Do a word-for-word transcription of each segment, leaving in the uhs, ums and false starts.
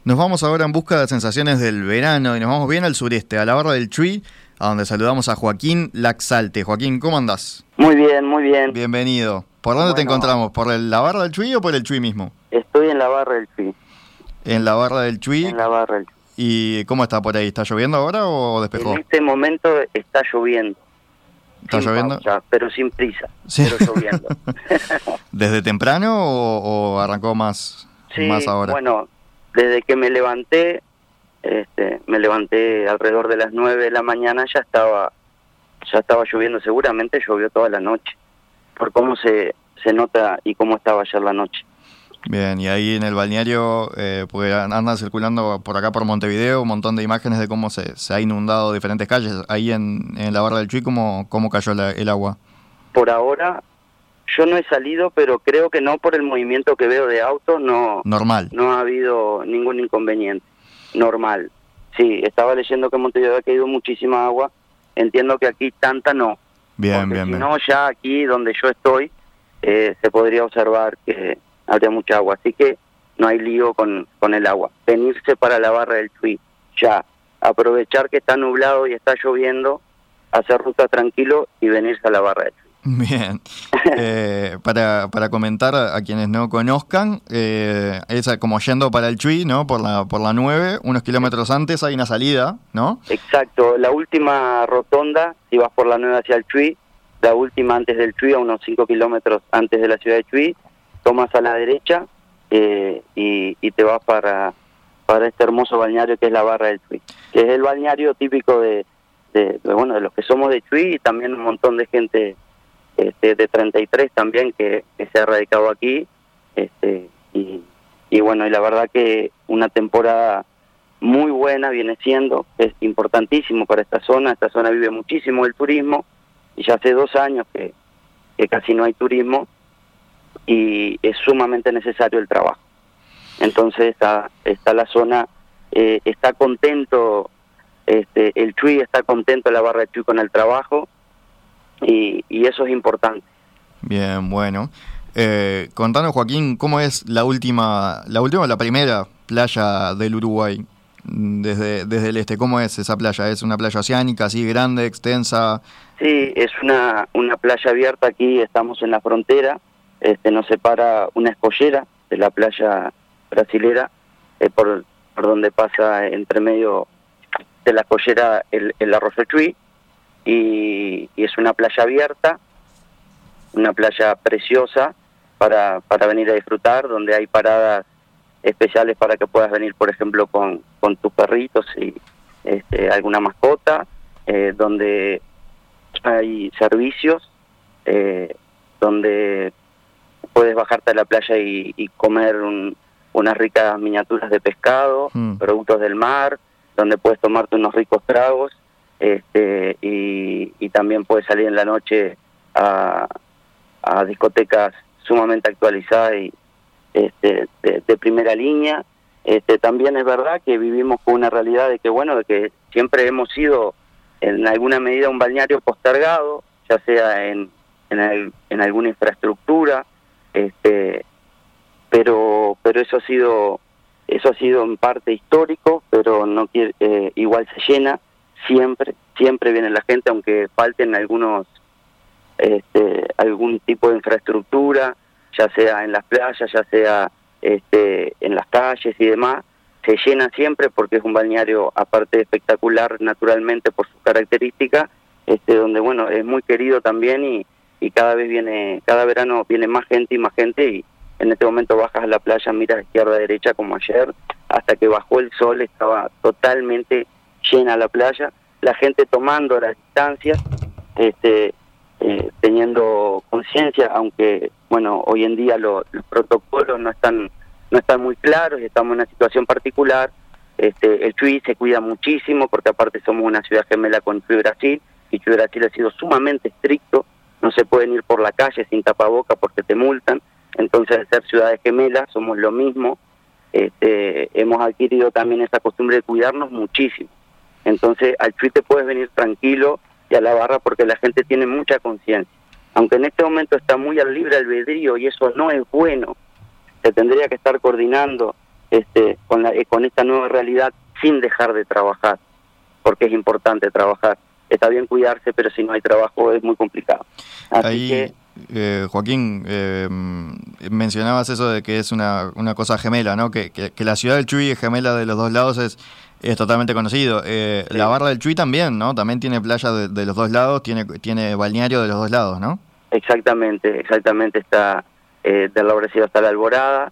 Nos vamos ahora en busca de sensaciones del verano y nos vamos bien al sureste, a la Barra del Chuy, a donde saludamos a Joaquín Laxalte. Joaquín, ¿cómo andás? Muy bien, muy bien. Bienvenido. ¿Por dónde Bueno, te encontramos? ¿Por el- la Barra del Chuy o por el Chuy mismo? Estoy en la Barra del Chuy. En la Barra del Chuy. En la Barra del Chuy. ¿Y cómo está por ahí? ¿Está lloviendo ahora o despejó? En este momento está lloviendo. ¿Está sin lloviendo? pausa, pero sin prisa. Sí. Pero lloviendo. ¿Desde temprano o, o arrancó más, Sí, más ahora? bueno, desde que me levanté, este, me levanté alrededor de las nueve de la mañana, ya estaba, ya estaba lloviendo. Seguramente llovió toda la noche, por cómo se, se nota y cómo estaba ayer la noche. Bien, y ahí en el balneario, eh, porque anda circulando por acá por Montevideo un montón de imágenes de cómo se, se ha inundado diferentes calles. Ahí en, en la Barra del Chuy, ¿cómo, cómo cayó la, el agua? Por ahora, yo no he salido, pero creo que no, por el movimiento que veo de autos, no, Normal. no ha habido ningún inconveniente. Normal. Sí, estaba leyendo que en Montevideo ha caído muchísima agua. Entiendo que aquí tanta no. Bien, porque bien, si bien. no, ya aquí donde yo estoy, eh, se podría observar que habría mucha agua. Así que no hay lío con, con el agua. Venirse para la Barra del Chuy, ya. Aprovechar que está nublado y está lloviendo, hacer ruta tranquilo y venirse a la Barra del Chuy. Bien. Eh, para, para comentar a, a quienes no conozcan, eh, es como yendo para el Chuy, ¿no? Por la, por la nueve, unos kilómetros antes hay una salida, ¿no? Exacto, la última rotonda, si vas por la nueve hacia el Chuy, la última antes del Chuy, a unos cinco kilómetros antes de la ciudad de Chuy, tomas a la derecha eh, y, y te vas para, para este hermoso balneario que es la Barra del Chuy, que es el balneario típico de, de, de, bueno, de los que somos de Chuy, y también un montón de gente este, de treinta y tres también que, que se ha radicado aquí, este, y, y bueno, y la verdad que una temporada muy buena viene siendo, es importantísimo para esta zona. Esta zona vive muchísimo el turismo, y ya hace dos años que, que casi no hay turismo, y es sumamente necesario el trabajo. Entonces está, está la zona, eh, está contento, este, el Chuy está contento, la Barra de Chuy, con el trabajo, y, y eso es importante. Bien, bueno. Eh, contanos, Joaquín, ¿cómo es la última, la última o la primera playa del Uruguay desde, desde el este? ¿Cómo es esa playa? ¿Es una playa oceánica, así grande, extensa? Sí, es una, una playa abierta. Aquí estamos en la frontera, este, nos separa una escollera de la playa brasilera, eh, por, por donde pasa entre medio de la escollera el, el arroyo Chuy, y, y es una playa abierta, una playa preciosa para, para venir a disfrutar, donde hay paradas especiales para que puedas venir, por ejemplo, con, con tus perritos y este, alguna mascota, eh, donde hay servicios, eh, donde puedes bajarte a la playa y, y comer un, unas ricas miniaturas de pescado, mm. productos del mar, donde puedes tomarte unos ricos tragos, este, y, y también puedes salir en la noche a, a discotecas sumamente actualizadas y este, de, de primera línea. Este, también es verdad que vivimos con una realidad de que, bueno, de que siempre hemos sido en alguna medida un balneario postergado, ya sea en, en, el, en alguna infraestructura, este, pero pero eso ha sido eso ha sido en parte histórico, pero no quiere, eh, igual se llena siempre, siempre viene la gente, aunque falten algunos este, algún tipo de infraestructura, ya sea en las playas, ya sea este, en las calles y demás. Se llena siempre porque es un balneario, aparte de espectacular naturalmente por sus características, este, donde bueno, es muy querido también, y, y cada vez viene, cada verano viene más gente y más gente, y en este momento bajas a la playa, miras izquierda a derecha como ayer, hasta que bajó el sol estaba totalmente llena la playa, la gente tomando las distancias, este, eh, teniendo conciencia, aunque bueno, hoy en día lo, los protocolos no están no están muy claros y estamos en una situación particular. Este, el Chuy se cuida muchísimo porque aparte somos una ciudad gemela con Chuy Brasil, y Chuy Brasil ha sido sumamente estricto, no se pueden ir por la calle sin tapaboca porque te multan. Entonces, al ser ciudades gemelas somos lo mismo, este, hemos adquirido también esa costumbre de cuidarnos muchísimo. Entonces al Chuy te puedes venir tranquilo, y a la Barra porque la gente tiene mucha conciencia, aunque en este momento está muy al libre albedrío y eso no es bueno. Se tendría que estar coordinando este, con, la, con esta nueva realidad sin dejar de trabajar, porque es importante trabajar. Está bien cuidarse, pero si no hay trabajo es muy complicado. Así Ahí, que, eh, Joaquín, eh, mencionabas eso de que es una, una cosa gemela, ¿no? Que, que, que la ciudad del Chuy es gemela de los dos lados, es, es totalmente conocido. Eh, sí. La Barra del Chuy también, ¿no? También tiene playa de, de los dos lados, tiene, tiene balneario de los dos lados, ¿no? Exactamente, exactamente. Está eh, del lado brasileño está la Alborada,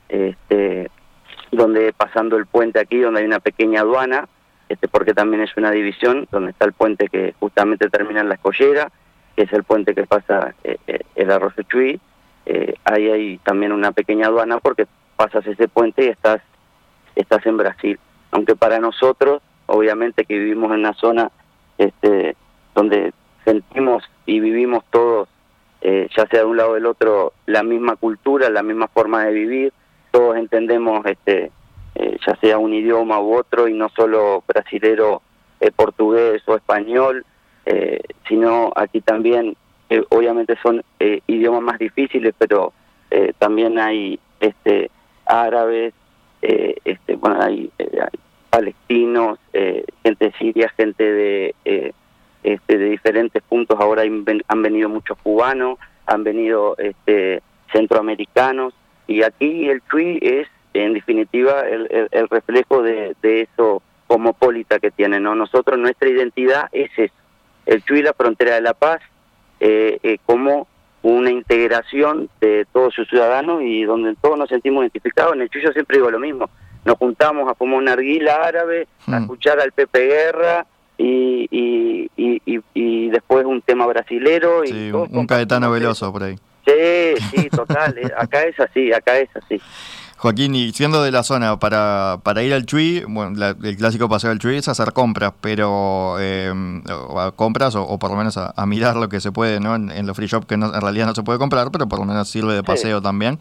este, donde pasando el puente aquí, donde hay una pequeña aduana, este, porque también es una división, donde está el puente que justamente termina en La Escollera, que es el puente que pasa eh, eh, el Arroyo Chuy. Eh, ahí hay también una pequeña aduana porque pasas ese puente y estás estás en Brasil. Aunque para nosotros, obviamente que vivimos en una zona este, donde sentimos y vivimos todos, eh, ya sea de un lado o del otro, la misma cultura, la misma forma de vivir, todos entendemos este eh, ya sea un idioma u otro, y no solo brasilero, eh, portugués o español, eh, sino aquí también, eh, obviamente son eh, idiomas más difíciles, pero eh, también hay este árabes, eh, este bueno hay, eh, hay palestinos, eh, gente de Siria, gente de eh, este de diferentes puntos. Ahora han venido muchos cubanos, han venido este centroamericanos, y aquí el Chuy es en definitiva el, el, el reflejo de, de eso cosmopolita que tiene, ¿no? Nosotros, nuestra identidad es eso, el Chuy, la frontera de la paz, eh, eh, como una integración de todos sus ciudadanos y donde todos nos sentimos identificados. En el Chuy yo siempre digo lo mismo, nos juntamos a fumar una arguila árabe, hmm. a escuchar al Pepe Guerra y, y, y, y, y después un tema brasilero. Y sí, un, un Caetano Veloso por ahí. Sí, sí, total, acá es así, acá es así. Joaquín, y siendo de la zona, para, para ir al Chuy, bueno, la, el clásico paseo al Chuy es hacer compras, pero eh, a compras o, o por lo menos a, a mirar lo que se puede, ¿no? En, en los free shop, que no, en realidad no se puede comprar, pero por lo menos sirve de paseo sí. también.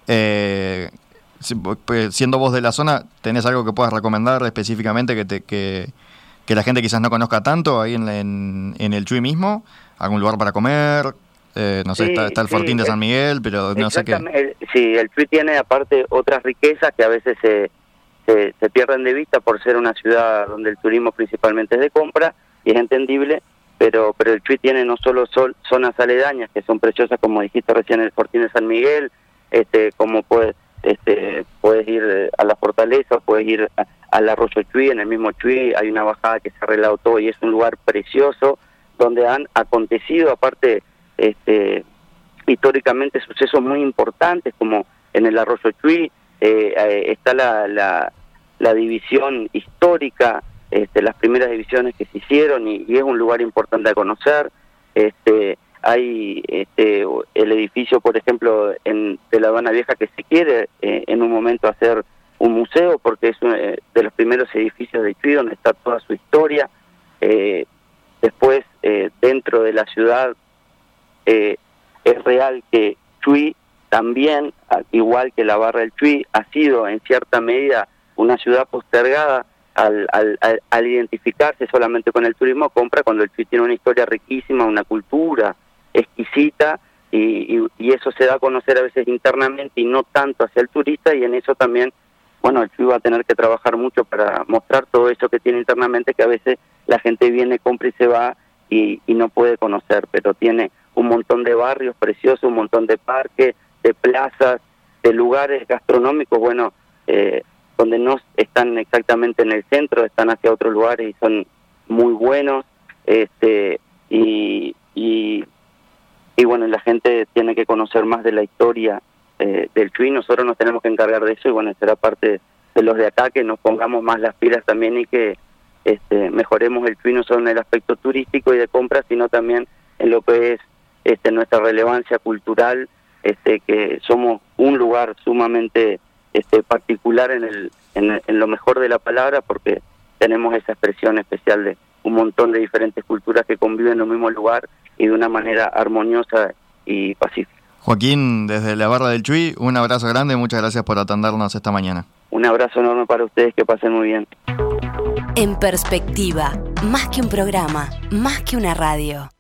Eh, siendo vos de la zona, ¿tenés algo que puedas recomendar específicamente que, te, que, que la gente quizás no conozca tanto ahí en, en, en el Chuy mismo? ¿Algún lugar para comer? Eh, no sé, sí, está, está el sí, Fortín de San Miguel, pero no sé qué. El, sí, el Chuy tiene aparte otras riquezas que a veces se, se, se pierden de vista por ser una ciudad donde el turismo principalmente es de compra, y es entendible, pero pero el Chuy tiene no solo sol, zonas aledañas que son preciosas, como dijiste recién, el Fortín de San Miguel, este como puedes este puedes ir a la Fortaleza, puedes ir a, al Arroyo Chuy. En el mismo Chuy hay una bajada que se ha arreglado todo y es un lugar precioso donde han acontecido, aparte, Este, históricamente, sucesos muy importantes, como en el Arroyo Chuy, eh, eh, está la, la, la división histórica, este, las primeras divisiones que se hicieron, y, y es un lugar importante a conocer. Este, hay este, el edificio, por ejemplo, en, de la Habana Vieja, que se quiere eh, en un momento hacer un museo, porque es uno de los primeros edificios de Chuy donde está toda su historia. Eh, después, eh, dentro de la ciudad, Eh, es real que Chuy también, igual que la Barra del Chuy, ha sido en cierta medida una ciudad postergada al, al, al, al identificarse solamente con el turismo compra, cuando el Chuy tiene una historia riquísima, una cultura exquisita, y, y, y eso se da a conocer a veces internamente y no tanto hacia el turista, y en eso también, bueno, el Chuy va a tener que trabajar mucho para mostrar todo eso que tiene internamente, que a veces la gente viene, compra y se va y, y no puede conocer, pero tiene un montón de barrios preciosos, un montón de parques, de plazas, de lugares gastronómicos, bueno, eh, donde no están exactamente en el centro, están hacia otros lugares y son muy buenos, este y, y, y bueno, la gente tiene que conocer más de la historia eh, del Chuy. Nosotros nos tenemos que encargar de eso, y bueno, será parte de los de acá que nos pongamos más las pilas también, y que este, mejoremos el Chuy no solo en el aspecto turístico y de compra, sino también en lo que es Este, nuestra relevancia cultural, este, que somos un lugar sumamente este, particular en, el, en, en lo mejor de la palabra, porque tenemos esa expresión especial de un montón de diferentes culturas que conviven en un mismo lugar y de una manera armoniosa y pacífica. Joaquín, desde la Barra del Chuy, un abrazo grande, muchas gracias por atendernos esta mañana. Un abrazo enorme para ustedes, que pasen muy bien. En Perspectiva, más que un programa, más que una radio.